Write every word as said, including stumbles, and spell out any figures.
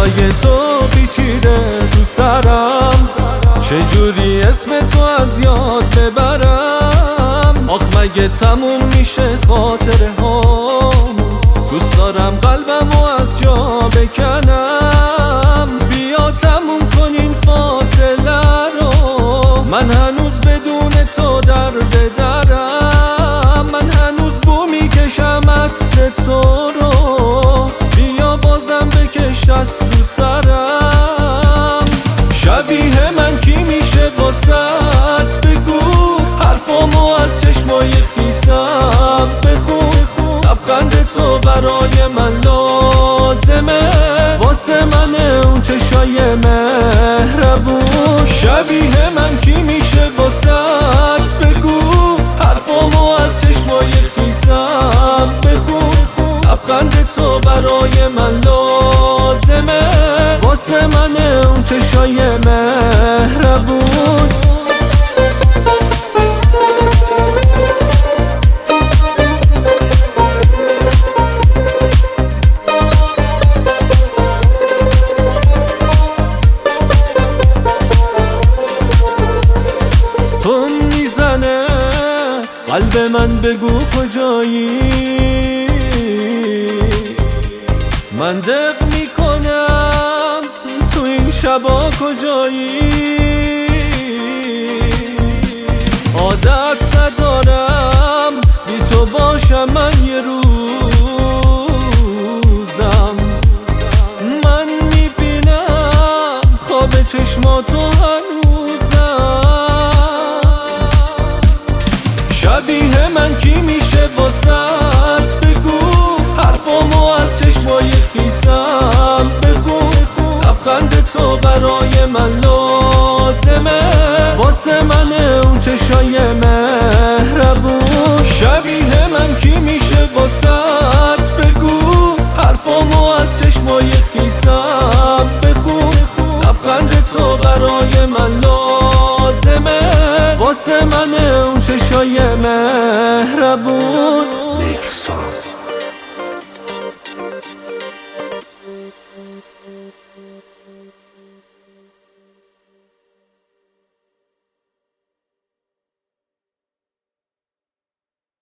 صدای تو پیچیده تو سرم، چجوری اسم تو از یاد ببرم؟ آخ مگه تموم میشه خاطره هامون؟ دوست دارم قلبمو از جا بکنم، بیا تموم کن این فاصله رو. من هنوز بدون تو در بدرم، من هنوز بو میکشم عطر تو رو. بیا بازم بکش دست رو سرم. شبیه من کی میشه واسط؟ بگو حرفامو از چشمای خیسم بخون. لبخند تو برای من لازمه، واسه من اون چشای مهربون. شبیه من کی میشه واسط؟ بگو حرفامو از چشمای خیسم بخون. لبخند تو برای من لازمه، واسه من اون چشای مهربون. تو میزنه قلب من، بگو کجایی؟ من دق میکنم تو این شبا کجایی؟ عادت ندارم بی تو باشم من یه روز